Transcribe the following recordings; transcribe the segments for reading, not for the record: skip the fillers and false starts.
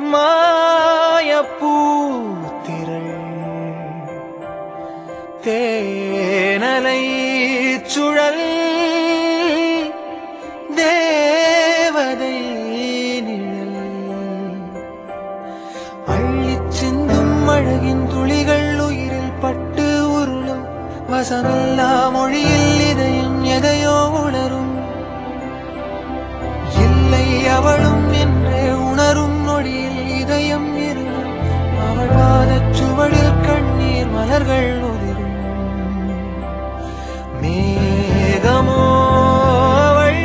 மாயப்பூத்திரள் தேனலை சுழல் தேவதை நிழல் அள்ளிச் சிந்தும் அழகின் துளிகள் உயிரில் பட்டு உருளும் வசமில்லா மொழியில் இதயம் எதையோ உணரும் இல்லை அவளும் என்றே உணரும் நொடியில் இதயம் இருளும் அவள் பாதச் சுவடில் கண்ணீர் மலர்கள் உதிரும் மேகமோ அவள்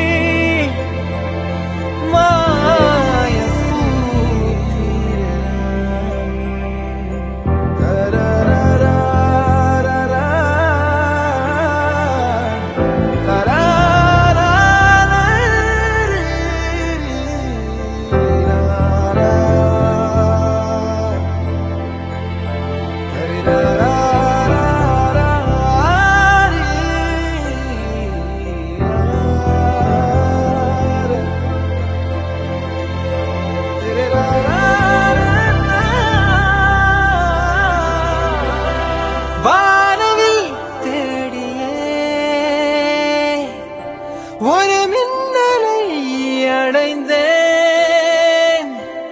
வானவில் தேடியே ஒரு மின்னலை அடைந்தேன்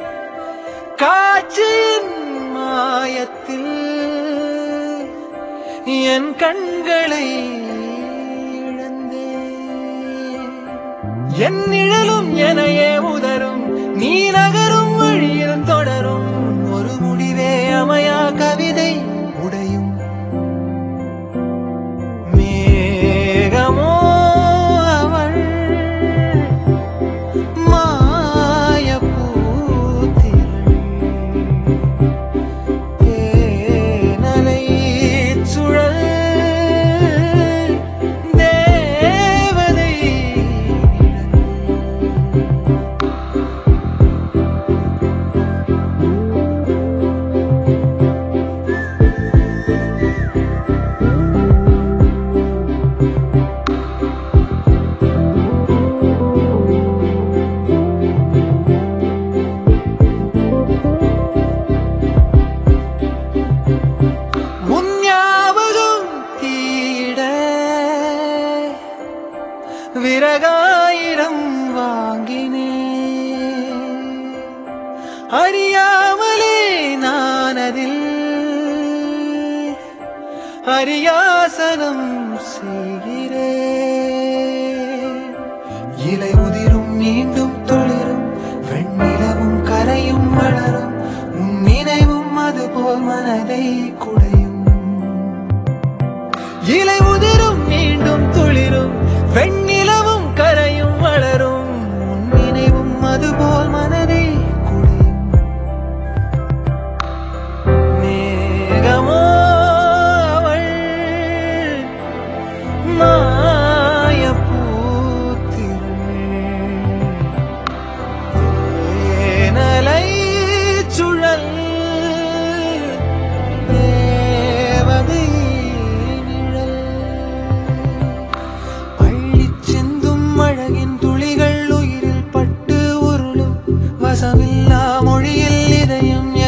காட்சியின் மாயத்தில் என் கண்களை இழந்தேன் என் நிழலும் எனையே உதரும் நீ நகரும் வழியில் தொடரும் ஒரு முடிவே அமையா கவிதை உடையும் மேகமோ அவள் மாயப்பூத்திரள் தேனலை சுழல் தேவதை விறகாயிரம் வாங்கினே அறியாமலே நான் அதில் அரியாசனம் செய்கிறேன் இலை உதிரும் மீண்டும் தொழிரும் வெண்ணிலவும் கரையும் வளரும் உன் நினைவும் அதுபோல் மனதை குடையும் இலை உதிரும் மீண்டும் துளிரும் வெண்ணிலவும் கரையும் வளரும் உன் நினைவும் அதுபோல் மனதை குடையும் மேகமோ அவள் மாயப்பூத்திரள் தேனலை சுழல் தேவதை அழகின் துளிகள் உயிரில் பட்டு உருளும் வசமில்லா மொழியில் இதயம்